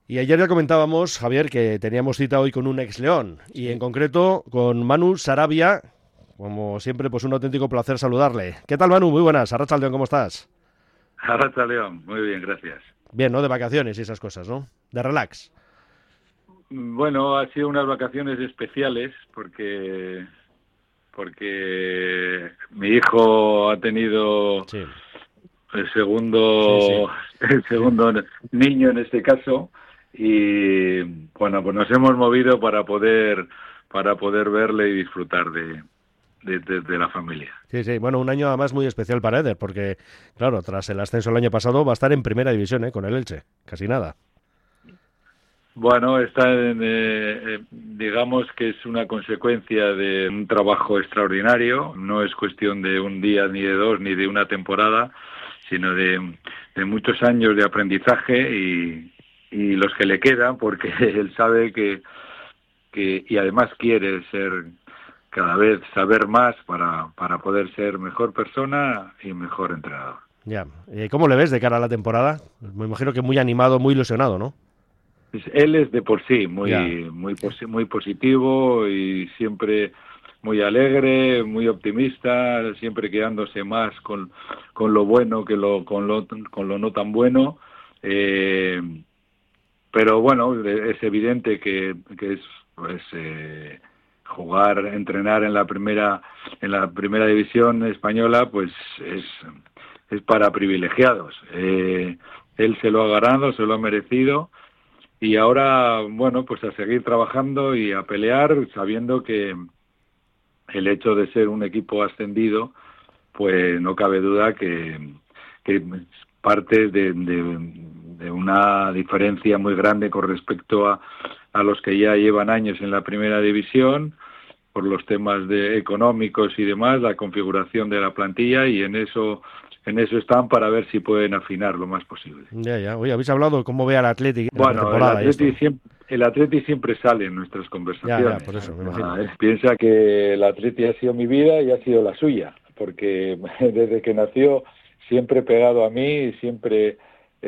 Y ayer ya comentábamos, Javier, que teníamos cita hoy con un ex León, y en Sí. concreto con Manu Sarabia. Como siempre, pues un auténtico placer saludarle. ¿Qué tal, Manu? Muy buenas. Arratsaldeon, ¿cómo estás? Arracha León, muy bien, gracias. Bien, ¿no? De vacaciones y esas cosas, ¿no? De relax. Bueno, ha sido unas vacaciones especiales porque mi hijo ha tenido Sí, el sí, sí. segundo el segundo niño en este caso y bueno, pues nos hemos movido para poder verle y disfrutar de la familia. Sí, sí. Bueno, un año además muy especial para Eder, porque, claro, tras el ascenso el año pasado va a estar en primera división, ¿eh? Con el Elche. Casi nada. Bueno, digamos que es una consecuencia de un trabajo extraordinario, no es cuestión de un día, ni de dos, ni de una temporada, sino de muchos años de aprendizaje y los que le quedan, porque él sabe y además quiere ser cada vez saber más para poder ser mejor persona y mejor entrenador. Ya. ¿Cómo le ves de cara a la temporada? Me imagino que muy animado, muy ilusionado, ¿no? Él es de por sí Ya. muy positivo y siempre muy alegre, muy optimista, siempre quedándose más con lo bueno que con lo no tan bueno. Eh, pero bueno, es evidente que es pues jugar, entrenar en la primera división española, pues es para privilegiados. Él se lo ha ganado, se lo ha merecido y ahora, bueno, pues a seguir trabajando y a pelear, sabiendo que el hecho de ser un equipo ascendido, pues no cabe duda que parte de una diferencia muy grande con respecto a los que ya llevan años en la primera división, por los temas económicos y demás, la configuración de la plantilla, y en eso están para ver si pueden afinar lo más posible. Ya, ya. Oye, ¿habéis hablado cómo ve al Athletic en la Bueno, el pretemporada y Atleti esto? siempre, el Atleti siempre sale en nuestras Ya, ya, conversaciones. por eso, me imagino. Ah, piensa que el Atleti ha sido mi vida y ha sido la suya, porque desde que nació siempre pegado a mí, siempre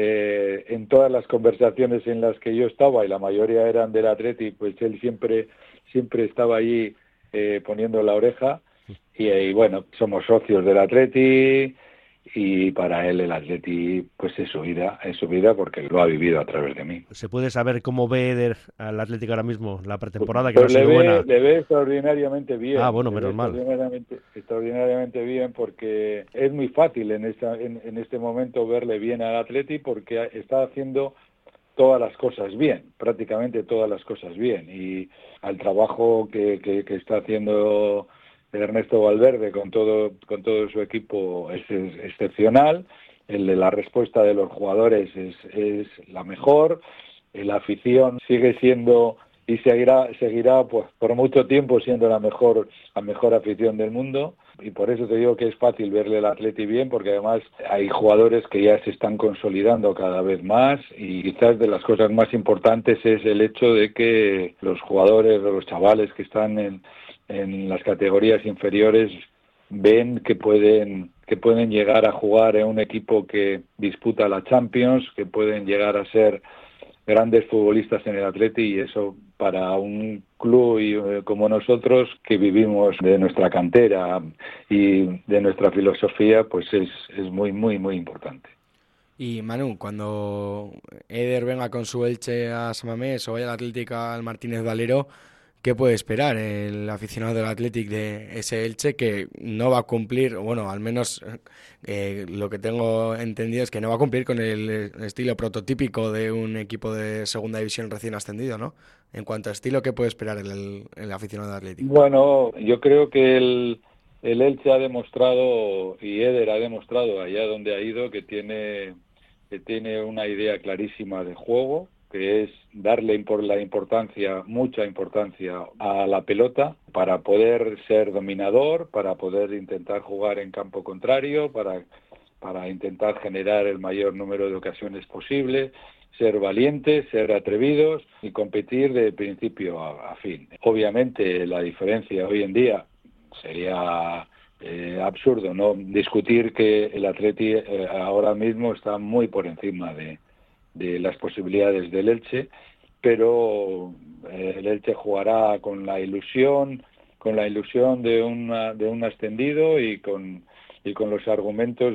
en todas las conversaciones en las que yo estaba, y la mayoría eran del Atleti, pues él siempre estaba allí poniendo la oreja y bueno, somos socios del Atleti y para él el Atleti pues es su vida porque lo ha vivido a través de mí. ¿Se puede saber cómo ve Eder al Atlético ahora mismo? La Pues pretemporada que no ha pues le sido ve, buena. le ve extraordinariamente Ah, bien, bueno, le ve menos mal. extraordinariamente bien porque es muy fácil en este momento verle bien al Atleti porque está haciendo todas las cosas bien, prácticamente todas las cosas bien. Y al trabajo que está haciendo Ernesto Valverde con todo su equipo es excepcional. El de la respuesta de los jugadores es la mejor. La afición sigue siendo y seguirá pues por mucho tiempo siendo la mejor afición del mundo, y por eso te digo que es fácil verle el Atleti bien, porque además hay jugadores que ya se están consolidando cada vez más, y quizás de las cosas más importantes es el hecho de que los jugadores o los chavales que están en las categorías inferiores ven que pueden llegar a jugar en un equipo que disputa la Champions, que pueden llegar a ser grandes futbolistas en el Atleti, y eso para un club como nosotros, que vivimos de nuestra cantera y de nuestra filosofía, pues es muy, muy, muy importante. Y Manu, cuando Eder venga con su Elche a Samamés o vaya al Atlético al Martínez Valero, ¿qué puede esperar el aficionado del Athletic de ese Elche que no va a cumplir, o bueno, al menos lo que tengo entendido es que no va a cumplir con el estilo prototípico de un equipo de segunda división recién ascendido, ¿no? En cuanto a estilo, ¿qué puede esperar el aficionado del Athletic? Bueno, yo creo que el Elche ha demostrado, y Eder ha demostrado allá donde ha ido, que tiene una idea clarísima de juego, que es darle la importancia, mucha importancia a la pelota para poder ser dominador, para poder intentar jugar en campo contrario, para intentar generar el mayor número de ocasiones posible, ser valientes, ser atrevidos y competir de principio a fin. Obviamente la diferencia hoy en día sería absurdo no discutir que el Atleti ahora mismo está muy por encima de las posibilidades del Elche, pero el Elche jugará con la ilusión de un ascendido y con los argumentos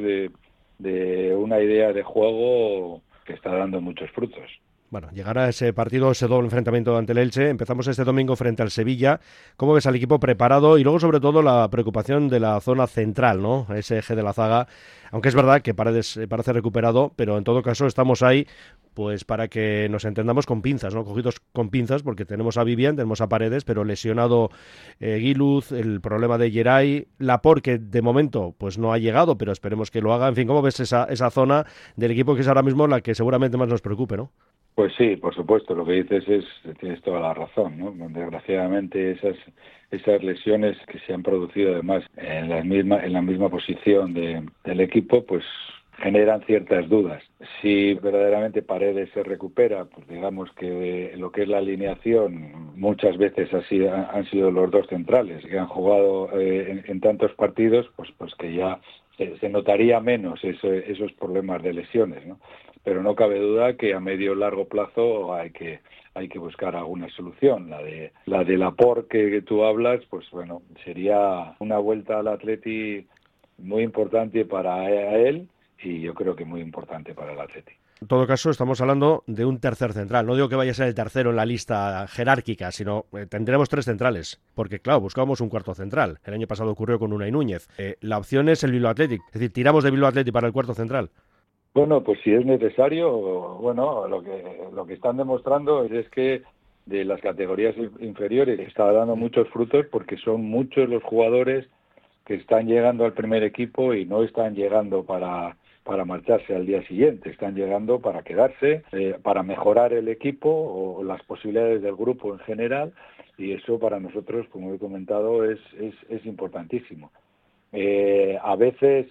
de una idea de juego que está dando muchos frutos. Bueno, llegará ese partido, ese doble enfrentamiento ante el Elche. Empezamos este domingo frente al Sevilla. ¿Cómo ves al equipo preparado? Y luego, sobre todo, la preocupación de la zona central, ¿no? Ese eje de la zaga. Aunque es verdad que Paredes parece recuperado, pero en todo caso estamos ahí pues para que nos entendamos con pinzas, ¿no? Cogidos con pinzas, porque tenemos a Vivian, tenemos a Paredes, pero lesionado Guiluz, el problema de Geray, Laporte, que de momento pues no ha llegado, pero esperemos que lo haga. En fin, ¿cómo ves esa zona del equipo que es ahora mismo la que seguramente más nos preocupe, ¿no? Pues sí, por supuesto, lo que dices tienes toda la razón, ¿no? Desgraciadamente esas lesiones que se han producido además en la misma posición del equipo, pues generan ciertas dudas. Si verdaderamente Paredes se recupera, pues digamos que lo que es la alineación muchas veces han sido los dos centrales que han jugado en tantos partidos, pues que ya se notaría menos esos problemas de lesiones, ¿no? Pero no cabe duda que a medio o largo plazo hay que buscar alguna solución. La de Laporte que tú hablas, pues bueno, sería una vuelta al Atleti muy importante para él y yo creo que muy importante para el Atleti. En todo caso, estamos hablando de un tercer central. No digo que vaya a ser el tercero en la lista jerárquica, sino tendremos 3 centrales. Porque, claro, buscábamos un cuarto central. El año pasado ocurrió con Unai Núñez. La opción es el Bilbao Athletic. Es decir, tiramos de Bilbao Athletic para el cuarto central. Bueno, pues si es necesario, bueno, lo que están demostrando es que de las categorías inferiores está dando muchos frutos porque son muchos los jugadores que están llegando al primer equipo y no están llegando para marcharse al día siguiente, están llegando para quedarse, para mejorar el equipo o las posibilidades del grupo en general, y eso para nosotros, como he comentado, es importantísimo. A veces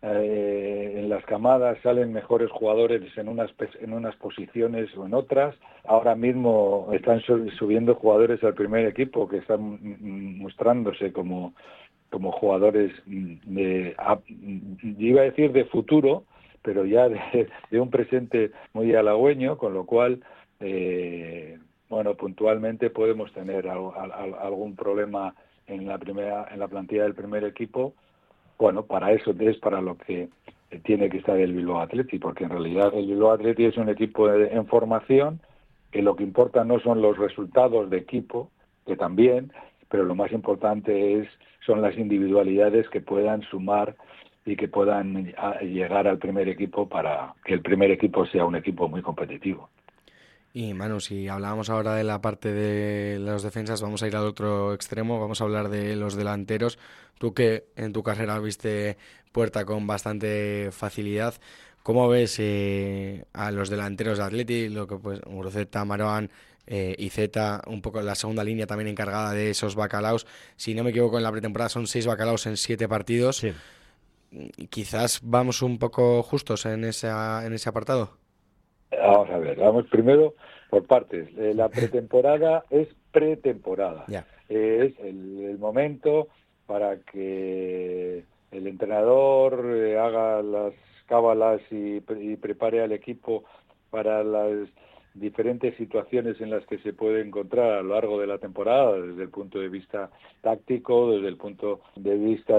en las camadas salen mejores jugadores en unas posiciones o en otras. Ahora mismo están subiendo jugadores al primer equipo que están mostrándose como jugadores iba a decir de futuro, pero ya de un presente muy halagüeño, con lo cual bueno, puntualmente podemos tener algún problema en la plantilla del primer equipo. Bueno, para eso es para lo que tiene que estar el Bilbao Athletic, porque en realidad el Bilbao Athletic es un equipo en formación, que lo que importa no son los resultados de equipo, que también, pero lo más importante son las individualidades que puedan sumar y que puedan llegar al primer equipo para que el primer equipo sea un equipo muy competitivo. Y Manu, si hablábamos ahora de la parte de las defensas, vamos a ir al otro extremo, vamos a hablar de los delanteros. Tú que en tu carrera viste puerta con bastante facilidad, ¿cómo ves a los delanteros de Atleti? Lo que pues Guruceta, Marouane y Zeta, un poco la segunda línea también encargada de esos bacalaos. Si no me equivoco, en la pretemporada son 6 bacalaos en 7 partidos. Sí. Quizás vamos un poco justos en ese apartado. Vamos a ver, vamos primero por partes. La pretemporada es pretemporada. Yeah. Es el momento para que el entrenador haga las cábalas y prepare al equipo para las diferentes situaciones en las que se puede encontrar a lo largo de la temporada, desde el punto de vista táctico, desde el punto de vista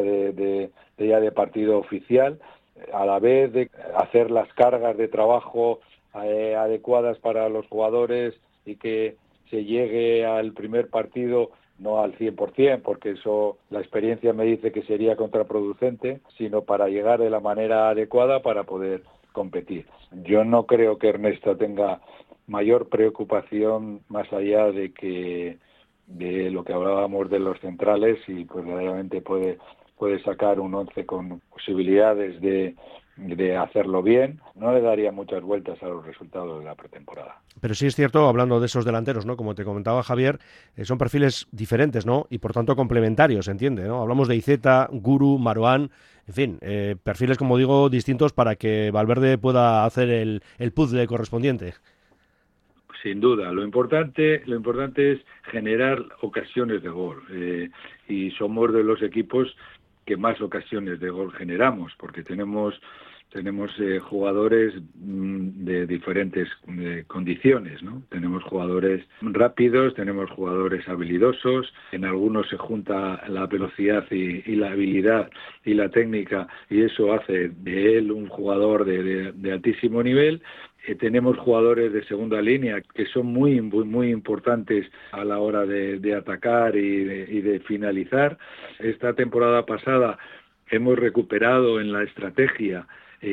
de partido oficial, a la vez de hacer las cargas de trabajo adecuadas para los jugadores y que se llegue al primer partido no al 100%, porque eso la experiencia me dice que sería contraproducente, sino para llegar de la manera adecuada para poder competir. Yo no creo que Ernesto tenga mayor preocupación más allá de lo que hablábamos de los centrales y pues verdaderamente puede sacar un 11 con posibilidades de hacerlo bien. No le daría muchas vueltas a los resultados de la pretemporada. Pero sí es cierto, hablando de esos delanteros, ¿no? Como te comentaba Javier, son perfiles diferentes, ¿no? Y por tanto complementarios, ¿entiende? ¿No? Hablamos de Iceta, Guru, Marouane, en fin, perfiles, como digo, distintos para que Valverde pueda hacer el puzzle correspondiente. Sin duda, lo importante es generar ocasiones de gol y somos de los equipos que más ocasiones de gol generamos, porque tenemos tenemos jugadores de diferentes condiciones, ¿no? Tenemos jugadores rápidos, tenemos jugadores habilidosos, en algunos se junta la velocidad y la habilidad y la técnica, y eso hace de él un jugador de altísimo nivel. Tenemos jugadores de segunda línea que son muy importantes a la hora de atacar y de finalizar. Esta temporada pasada hemos recuperado en la estrategia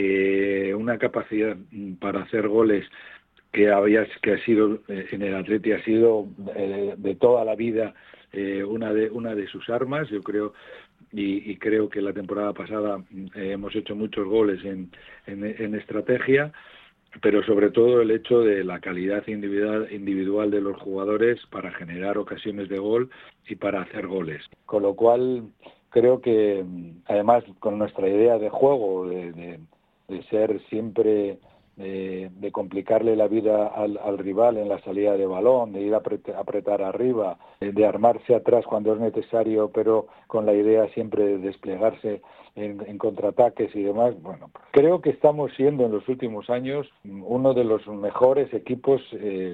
una capacidad para hacer goles que ha sido en el Atleti, ha sido de toda la vida una de sus armas. Yo creo y creo que la temporada pasada hemos hecho muchos goles en estrategia, pero sobre todo el hecho de la calidad individual de los jugadores para generar ocasiones de gol y para hacer goles. Con lo cual creo que además con nuestra idea de juego, de ser siempre, de complicarle la vida al rival en la salida de balón, de ir a apretar arriba, de armarse atrás cuando es necesario, pero con la idea siempre de desplegarse en contraataques y demás. Bueno, creo que estamos siendo en los últimos años uno de los mejores equipos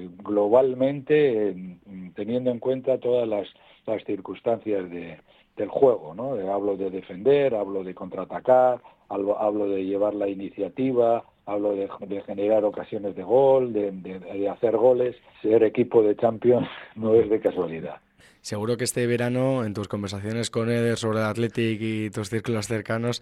globalmente, teniendo en cuenta todas las circunstancias del juego, ¿no? Hablo de defender, hablo de contraatacar, hablo de llevar la iniciativa, hablo de generar ocasiones de gol, de hacer goles. Ser equipo de Champions no es de casualidad. Seguro que este verano, en tus conversaciones con Eder sobre el Athletic y tus círculos cercanos,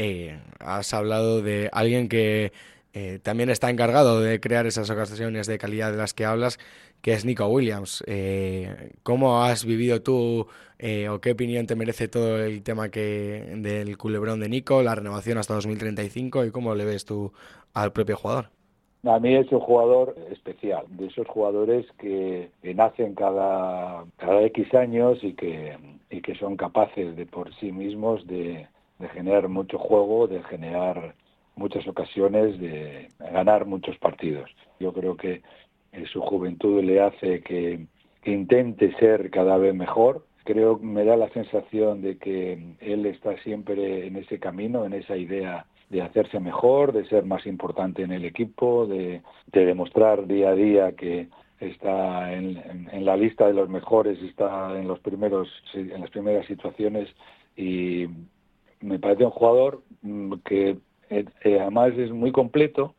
has hablado de alguien que también está encargado de crear esas ocasiones de calidad de las que hablas, que es Nico Williams. ¿Cómo has vivido tú o qué opinión te merece todo el tema del culebrón de Nico, la renovación hasta 2035 y cómo le ves tú al propio jugador? A mí es un jugador especial, de esos jugadores que nacen cada X años y que son capaces de por sí mismos de generar mucho juego, de generar muchas ocasiones, de ganar muchos partidos. Yo creo que su juventud le hace que intente ser cada vez mejor. Creo que me da la sensación de que él está siempre en ese camino, en esa idea de hacerse mejor, de ser más importante en el equipo, de demostrar día a día que está en la lista de los mejores, está en las primeras situaciones, y me parece un jugador que además es muy completo,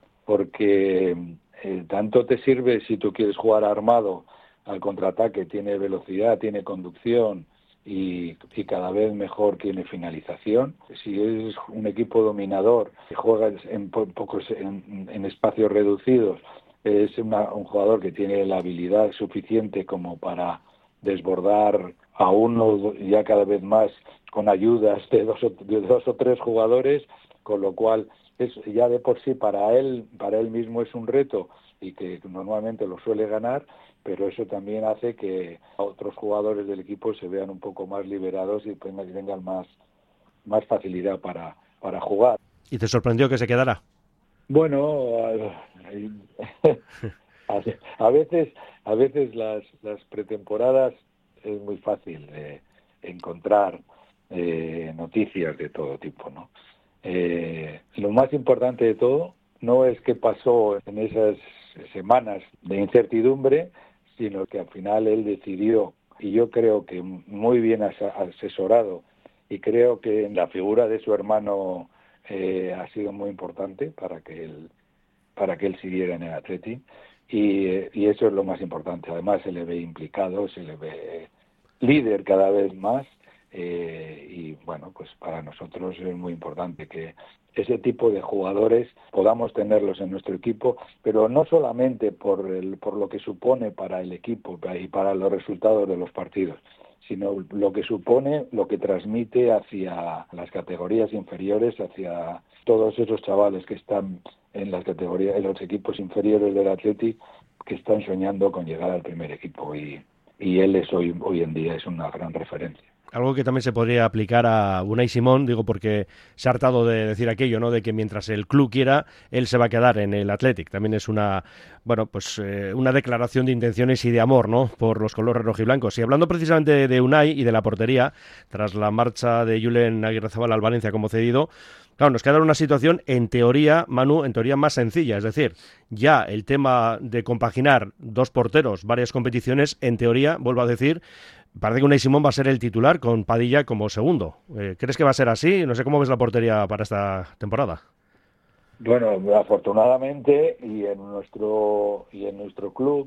porque tanto te sirve si tú quieres jugar armado al contraataque, tiene velocidad, tiene conducción, y cada vez mejor tiene finalización. Si es un equipo dominador que juega en espacios reducidos, es un jugador que tiene la habilidad suficiente como para desbordar a uno ya cada vez más con ayudas de dos o tres jugadores, con lo cual es ya de por sí para él mismo es un reto, y que normalmente lo suele ganar, pero eso también hace que otros jugadores del equipo se vean un poco más liberados y tengan más facilidad para jugar. ¿Y te sorprendió que se quedara? Bueno, a veces las pretemporadas es muy fácil encontrar noticias de todo tipo, ¿no? Lo más importante de todo no es qué pasó en esas semanas de incertidumbre, sino que al final él decidió, y yo creo que muy bien asesorado, y creo que la figura de su hermano ha sido muy importante para que él siguiera en el Atleti, y eso es lo más importante. Además se le ve implicado, se le ve líder cada vez más, y bueno, pues para nosotros es muy importante que ese tipo de jugadores podamos tenerlos en nuestro equipo, pero no solamente por lo que supone para el equipo y para los resultados de los partidos, sino lo que supone, lo que transmite hacia las categorías inferiores, hacia todos esos chavales que están en las categorías, en los equipos inferiores del Atleti, que están soñando con llegar al primer equipo, y él es hoy en día es una gran referencia. Algo que también se podría aplicar a Unai Simón, digo porque se ha hartado de decir aquello, ¿no? De que mientras el club quiera, él se va a quedar en el Athletic. También es una, bueno, pues una declaración de intenciones y de amor, ¿no? Por los colores rojiblancos. Y hablando precisamente de Unai y de la portería, tras la marcha de Julen Aguirrezabala al Valencia como cedido, claro, nos queda una situación en teoría, Manu, en teoría más sencilla. Es decir, ya el tema de compaginar dos porteros, varias competiciones, en teoría, vuelvo a decir, parece que Unai Simón va a ser el titular con Padilla como segundo. ¿Crees que va a ser así? No sé cómo ves la portería para esta temporada. Bueno, afortunadamente y en nuestro club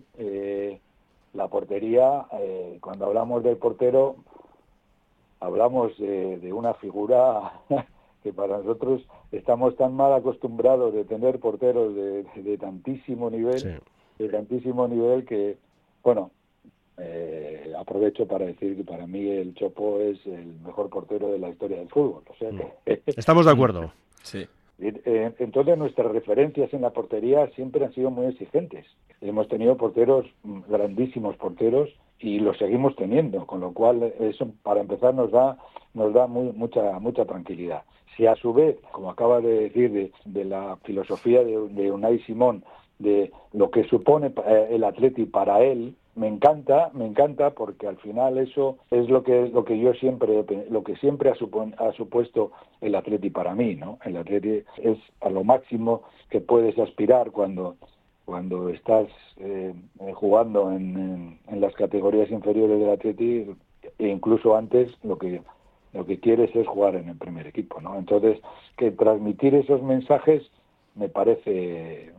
la portería, cuando hablamos del portero, hablamos de una figura que para nosotros estamos tan mal acostumbrados de tener porteros de tantísimo nivel, Sí. de tantísimo nivel que, bueno, aprovecho para decir que para mí el Chopo es el mejor portero de la historia del fútbol. O sea que Estamos de acuerdo. Sí. Entonces nuestras referencias en la portería siempre han sido muy exigentes. Hemos tenido porteros, grandísimos porteros, y los seguimos teniendo, con lo cual eso para empezar nos da mucha tranquilidad. Si a su vez, como acaba de decir, de la filosofía de Unai Simón, de lo que supone el Atleti para él, me encanta porque al final eso es lo que siempre ha supuesto el Atleti para mí, ¿no? El Atleti es a lo máximo que puedes aspirar cuando estás jugando en las categorías inferiores del Atleti, e incluso antes lo que quieres es jugar en el primer equipo, ¿no? Entonces, que transmitir esos mensajes me parece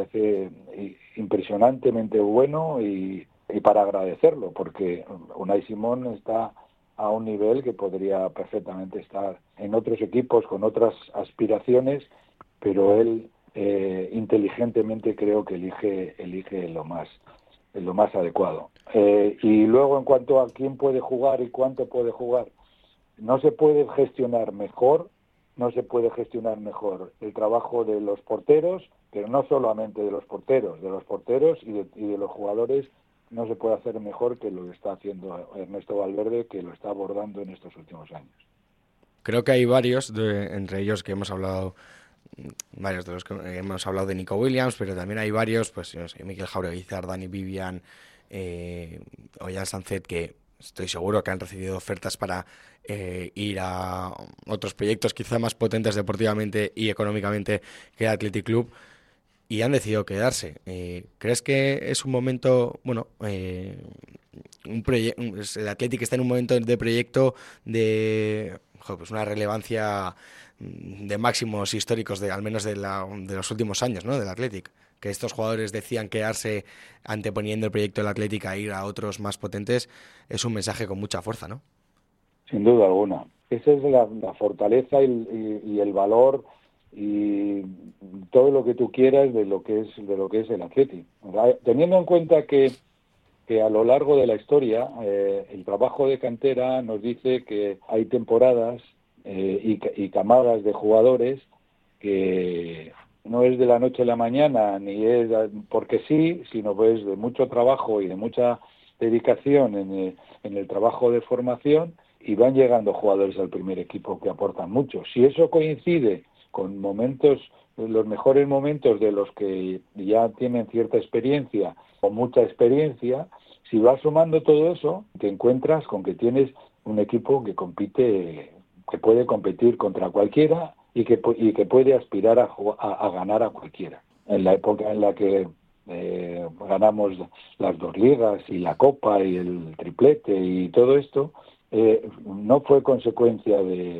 impresionantemente bueno y para agradecerlo, porque Unai Simón está a un nivel que podría perfectamente estar en otros equipos con otras aspiraciones, pero él inteligentemente creo que elige lo más adecuado. Y luego, en cuanto a quién puede jugar y cuánto puede jugar, no se puede gestionar mejor el trabajo de los porteros, pero no solamente de los porteros y de los jugadores. No se puede hacer mejor que lo que está haciendo Ernesto Valverde, que lo está abordando en estos últimos años. Creo que hay varios, entre ellos que hemos hablado, varios de los que hemos hablado de Nico Williams, pero también hay varios, pues no sé, Mikel Jaureguizar, Dani Vivian, Ollán Sancet, que estoy seguro que han recibido ofertas para ir a otros proyectos quizá más potentes deportivamente y económicamente que el Athletic Club, y han decidido quedarse. ¿Crees que es un momento, bueno, el Athletic está en un momento de proyecto de pues una relevancia de máximos históricos, al menos de los últimos años, ¿no?, del Athletic? Que estos jugadores decían quedarse anteponiendo el proyecto del Athletic a ir a otros más potentes, es un mensaje con mucha fuerza, ¿no? Sin duda alguna. Esa es la fortaleza y el valor y todo lo que tú quieras de lo que es el Athletic. Teniendo en cuenta que a lo largo de la historia el trabajo de cantera nos dice que hay temporadas y camadas de jugadores que no es de la noche a la mañana, ni es porque sí, sino pues de mucho trabajo y de mucha dedicación en el trabajo de formación, y van llegando jugadores al primer equipo que aportan mucho. Si eso coincide con los mejores momentos de los que ya tienen cierta experiencia o mucha experiencia, si vas sumando todo eso, te encuentras con que tienes un equipo que puede competir contra cualquiera y que puede aspirar a ganar a cualquiera. En la época en la que ganamos las 2 ligas y la Copa y el triplete y todo esto, no fue consecuencia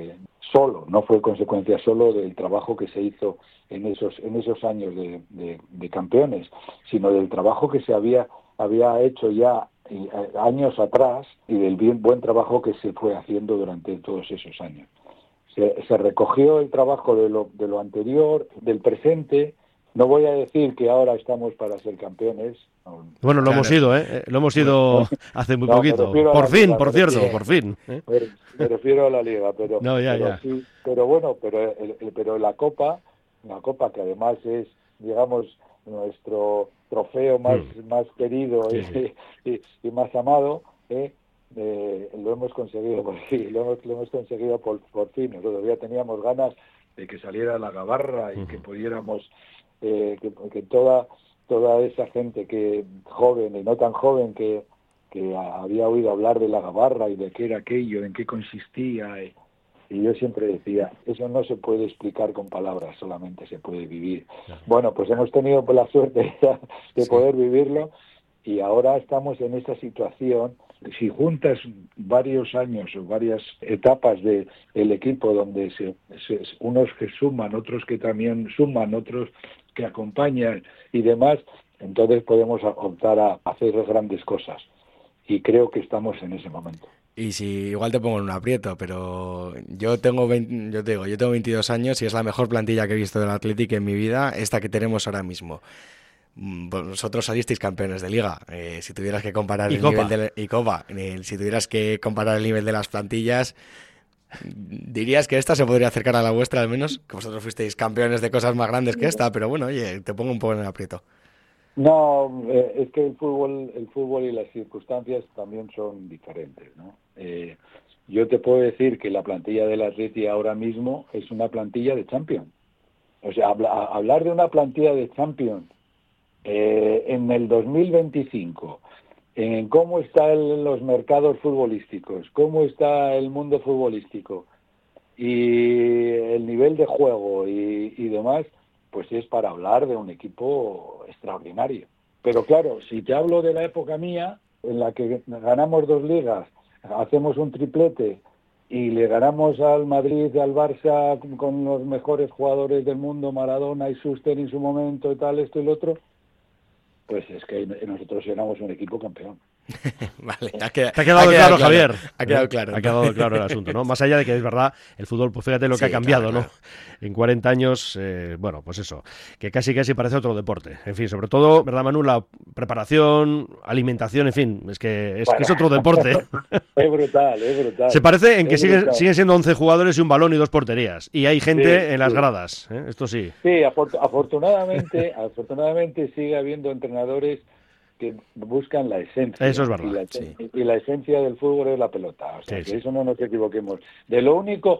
solo del trabajo que se hizo en esos años de campeones, sino del trabajo que se había hecho ya años atrás y del buen trabajo que se fue haciendo durante todos esos años. Se recogió el trabajo de lo anterior, del presente. No voy a decir que ahora estamos para ser campeones. Bueno, lo hemos ido, ¿eh? Lo hemos ido hace muy poquito. Por fin, liga, por cierto, por fin. Me refiero a la liga, pero no, ya. Sí, pero bueno, pero la Copa que además es, digamos, nuestro trofeo más querido sí. y más amado, lo hemos conseguido por fin, lo hemos conseguido por fin. Nosotros ya teníamos ganas de que saliera la Gabarra y que pudiéramos, que toda esa gente que joven y no tan joven que había oído hablar de la Gabarra y de qué era aquello, en qué consistía, y yo siempre decía, eso no se puede explicar con palabras, solamente se puede vivir. Bueno, pues hemos tenido la suerte de poder vivirlo, y ahora estamos en esa situación. Si juntas varios años o varias etapas del equipo donde unos que suman, otros que también suman, otros que acompañan y demás, entonces podemos optar a hacer grandes cosas. Y creo que estamos en ese momento. Y si igual te pongo en un aprieto, pero yo tengo 22 años y es la mejor plantilla que he visto del Athletic en mi vida, esta que tenemos ahora mismo. Vosotros salisteis campeones de liga. Si tuvieras que comparar y el Copa. nivel de Copa, si tuvieras que comparar el nivel de las plantillas, dirías que esta se podría acercar a la vuestra, al menos, que vosotros fuisteis campeones de cosas más grandes que esta, pero bueno, oye, te pongo un poco en el aprieto. No, es que el fútbol y las circunstancias también son diferentes, ¿no? Yo te puedo decir que la plantilla del Atleti ahora mismo es una plantilla de Champions. O sea, hablar de una plantilla de Champions en el 2025, en cómo están los mercados futbolísticos, cómo está el mundo futbolístico y el nivel de juego y demás, pues es para hablar de un equipo extraordinario. Pero claro, si te hablo de la época mía, en la que ganamos 2 ligas, hacemos un triplete y le ganamos al Madrid y al Barça con los mejores jugadores del mundo, Maradona y Schuster en su momento y tal, esto y lo otro, pues es que nosotros éramos un equipo campeón. Vale, te ha quedado claro, Javier. Ha quedado claro. Ha quedado claro el asunto, ¿no? Más allá de que es verdad, el fútbol, pues fíjate lo que ha cambiado, claro. ¿No? En 40 años, bueno, pues eso, que casi parece otro deporte. En fin, sobre todo, ¿verdad, Manu? La preparación, alimentación, en fin, es que es otro deporte. Es brutal, es brutal. Se parece en que siguen siendo 11 jugadores y un balón y 2 porterías. Y hay gente en las gradas, ¿eh? Esto sí. Sí, afortunadamente sigue habiendo entrenadores que buscan la esencia. Eso es verdad. Y la esencia del fútbol es la pelota. O sea, que eso no nos equivoquemos. De lo único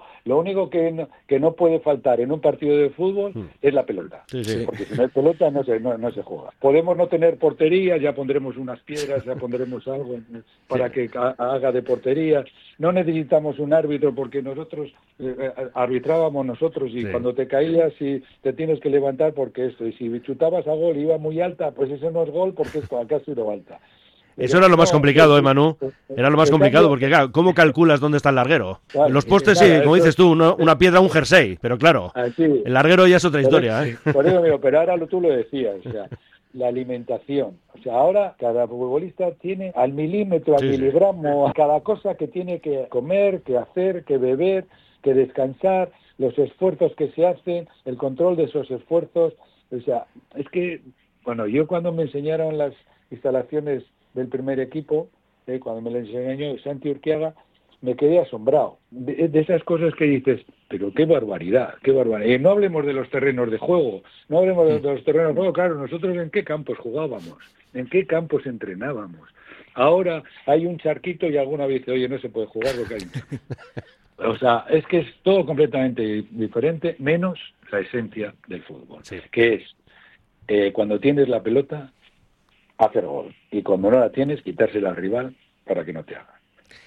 que no puede faltar en un partido de fútbol es la pelota. Porque si no hay pelota no se juega. Podemos no tener portería, ya pondremos unas piedras, ya pondremos algo para que haga de portería. No necesitamos un árbitro porque nosotros arbitrábamos nosotros y cuando te caías y te tienes que levantar porque esto. Y si chutabas a gol y iba muy alta, pues eso no es gol porque es acá ha sido alta. Eso era lo más complicado, Manu. Era lo más complicado porque, claro, ¿cómo calculas dónde está el larguero? En los postes sí, como dices tú, una piedra, un jersey, pero claro, el larguero ya es otra historia. Por eso, amigo, pero ahora tú lo decías, o sea, la alimentación. O sea, ahora cada futbolista tiene al milímetro, al miligramo, cada cosa que tiene que comer, que hacer, que beber, que descansar, los esfuerzos que se hacen, el control de esos esfuerzos. O sea, es que, bueno, yo cuando me enseñaron las instalaciones del primer equipo, cuando me lo enseñó Santi Urquiaga, me quedé asombrado de esas cosas que dices, pero qué barbaridad, qué barbaridad. No hablemos de los terrenos de juego, no hablemos de los terrenos de juego, claro, nosotros en qué campos jugábamos, en qué campos entrenábamos. Ahora hay un charquito y alguna vez dice, oye, no se puede jugar porque hay un charquito. O sea, es que es todo completamente diferente, menos la esencia del fútbol, que es cuando tienes la pelota, hacer gol, y cuando no la tienes, quitársela al rival para que no te haga.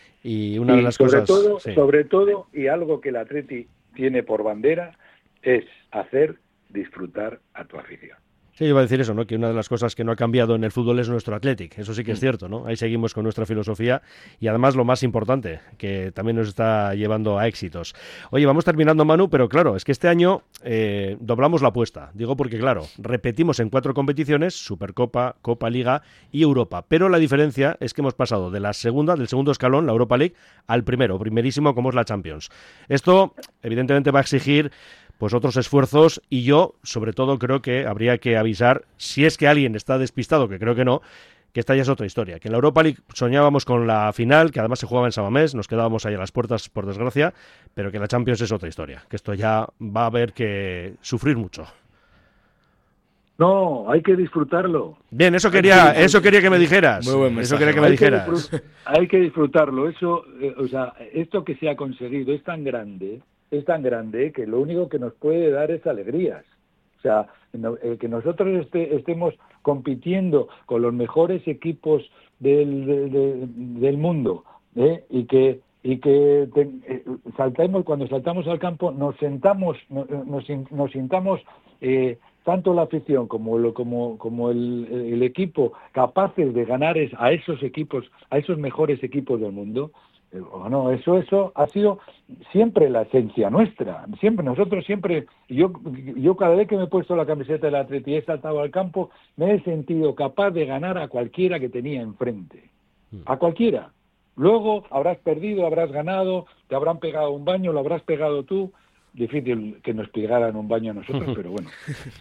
Y una de las cosas... Sobre todo, y algo que el Atleti tiene por bandera, es hacer disfrutar a tu afición. Sí, iba a decir eso, ¿no? Que una de las cosas que no ha cambiado en el fútbol es nuestro Athletic. Eso sí que es cierto, ¿no? Ahí seguimos con nuestra filosofía y además lo más importante, que también nos está llevando a éxitos. Oye, vamos terminando, Manu, pero claro, es que este año doblamos la apuesta. Digo porque, claro, repetimos en 4 competiciones, Supercopa, Copa, Liga y Europa. Pero la diferencia es que hemos pasado del segundo escalón, la Europa League, al primerísimo como es la Champions. Esto, evidentemente, va a exigir pues otros esfuerzos y yo, sobre todo, creo que habría que avisar, si es que alguien está despistado, que creo que no, que esta ya es otra historia. Que en la Europa League soñábamos con la final, que además se jugaba en San Mamés, nos quedábamos ahí a las puertas, por desgracia, pero que la Champions es otra historia, que esto ya va a haber que sufrir mucho. No, hay que disfrutarlo. Bien, eso quería que me dijeras. Muy buen mensaje. Eso quería que me dijeras. Hay que disfrutarlo. Eso, o sea, esto que se ha conseguido es tan grande que lo único que nos puede dar es alegrías. O sea, que nosotros estemos compitiendo con los mejores equipos del mundo, y que saltemos, cuando saltamos al campo nos sintamos tanto la afición como el equipo capaces de ganar a esos equipos, a esos mejores equipos del mundo. Bueno, eso ha sido siempre la esencia nuestra. Nosotros siempre, yo cada vez que me he puesto la camiseta del Atleti y he saltado al campo, me he sentido capaz de ganar a cualquiera que tenía enfrente. A cualquiera. Luego habrás perdido, habrás ganado, te habrán pegado un baño, lo habrás pegado tú. Difícil que nos pegaran un baño a nosotros, pero bueno.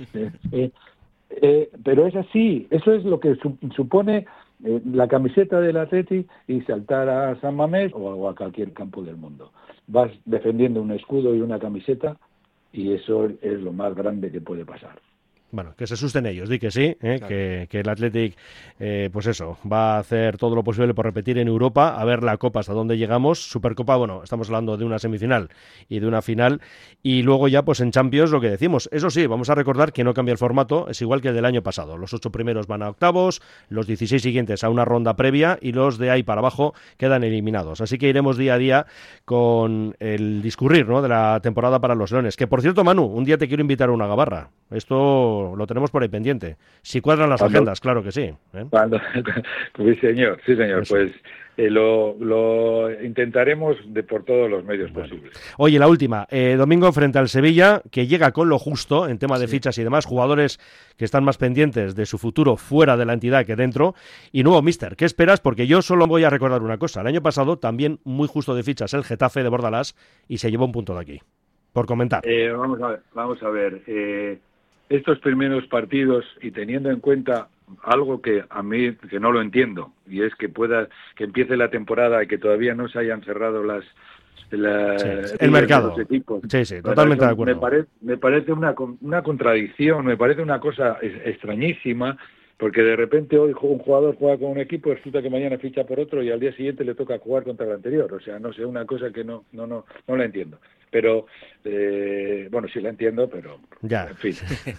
Pero es así, eso es lo que supone la camiseta del Atleti y saltar a San Mamés o a cualquier campo del mundo. Vas defendiendo un escudo y una camiseta y eso es lo más grande que puede pasar. Bueno, que se asusten ellos, di que sí, claro. que el Athletic, pues eso, va a hacer todo lo posible por repetir en Europa, a ver la Copa hasta dónde llegamos. Supercopa, bueno, estamos hablando de una semifinal y de una final, y luego ya pues en Champions lo que decimos. Eso sí, vamos a recordar que no cambia el formato, es igual que el del año pasado. Los 8 primeros van a octavos, los 16 siguientes a una ronda previa y los de ahí para abajo quedan eliminados. Así que iremos día a día con el discurrir, ¿no?, de la temporada para los Leones. Que por cierto, Manu, un día te quiero invitar a una gabarra. Esto lo tenemos por ahí pendiente. Si cuadran las agendas, claro que sí. Sí, señor. Eso. Pues lo intentaremos por todos los medios posibles. Oye, la última. Domingo frente al Sevilla, que llega con lo justo en tema de fichas y demás. Jugadores que están más pendientes de su futuro fuera de la entidad que dentro. Y nuevo míster, ¿qué esperas? Porque yo solo voy a recordar una cosa. El año pasado también muy justo de fichas el Getafe de Bordalás y se llevó un punto de aquí. Por comentar. Vamos a ver. Estos primeros partidos, y teniendo en cuenta algo que a mí que no lo entiendo, y es que empiece la temporada y que todavía no se hayan cerrado el mercado. Los equipos. Sí, totalmente de acuerdo. Me parece una contradicción, me parece una cosa extrañísima, porque de repente hoy un jugador juega con un equipo, resulta que mañana ficha por otro y al día siguiente le toca jugar contra el anterior. O sea, no sé, una cosa que no la entiendo. Pero, bueno, sí la entiendo, pero ya. En fin.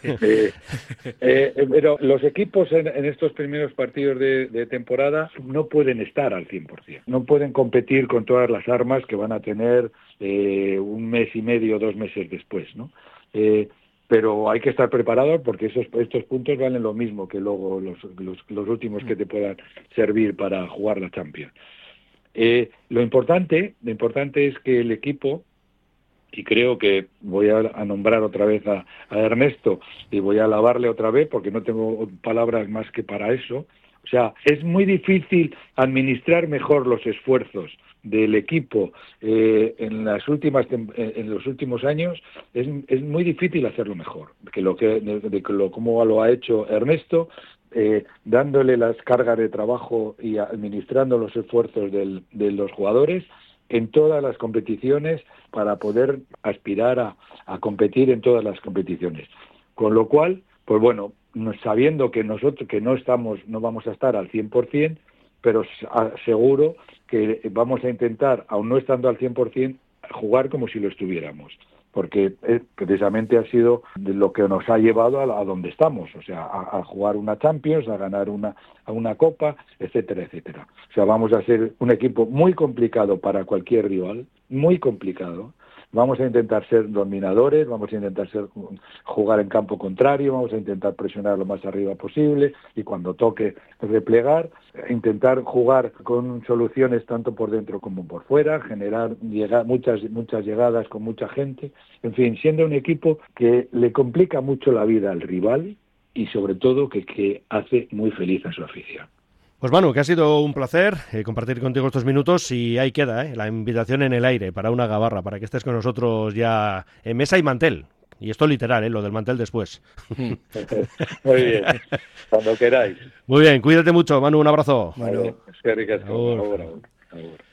Pero los equipos en estos primeros partidos de temporada no pueden estar al 100%. No pueden competir con todas las armas que van a tener un mes y medio, 2 meses después, ¿no? Pero hay que estar preparado porque estos puntos valen lo mismo que luego los últimos que te puedan servir para jugar la Champions. Lo importante es que el equipo, y creo que voy a nombrar otra vez a Ernesto y voy a alabarle otra vez porque no tengo palabras más que para eso. O sea, es muy difícil administrar mejor los esfuerzos del equipo en los últimos años. Es muy difícil hacerlo mejor como lo ha hecho Ernesto, dándole las cargas de trabajo y administrando los esfuerzos de los jugadores en todas las competiciones para poder aspirar a competir en todas las competiciones. Con lo cual, pues bueno, sabiendo que nosotros que no vamos a estar al 100%, pero seguro que vamos a intentar, aun no estando al 100%, jugar como si lo estuviéramos, porque precisamente ha sido lo que nos ha llevado a donde estamos, o sea, a jugar una Champions, a ganar una Copa, etcétera, etcétera. O sea, vamos a ser un equipo muy complicado para cualquier rival, muy complicado. Vamos a intentar ser dominadores, vamos a intentar jugar en campo contrario, vamos a intentar presionar lo más arriba posible y cuando toque replegar, intentar jugar con soluciones tanto por dentro como por fuera, generar muchas llegadas con mucha gente, en fin, siendo un equipo que le complica mucho la vida al rival y sobre todo que hace muy feliz a su afición. Pues Manu, que ha sido un placer compartir contigo estos minutos y ahí queda la invitación en el aire para una gabarra, para que estés con nosotros ya en mesa y mantel. Y esto literal, lo del mantel después. Muy bien, cuando queráis. Muy bien, cuídate mucho, Manu, un abrazo. Manu, es que ricasco. Ahora.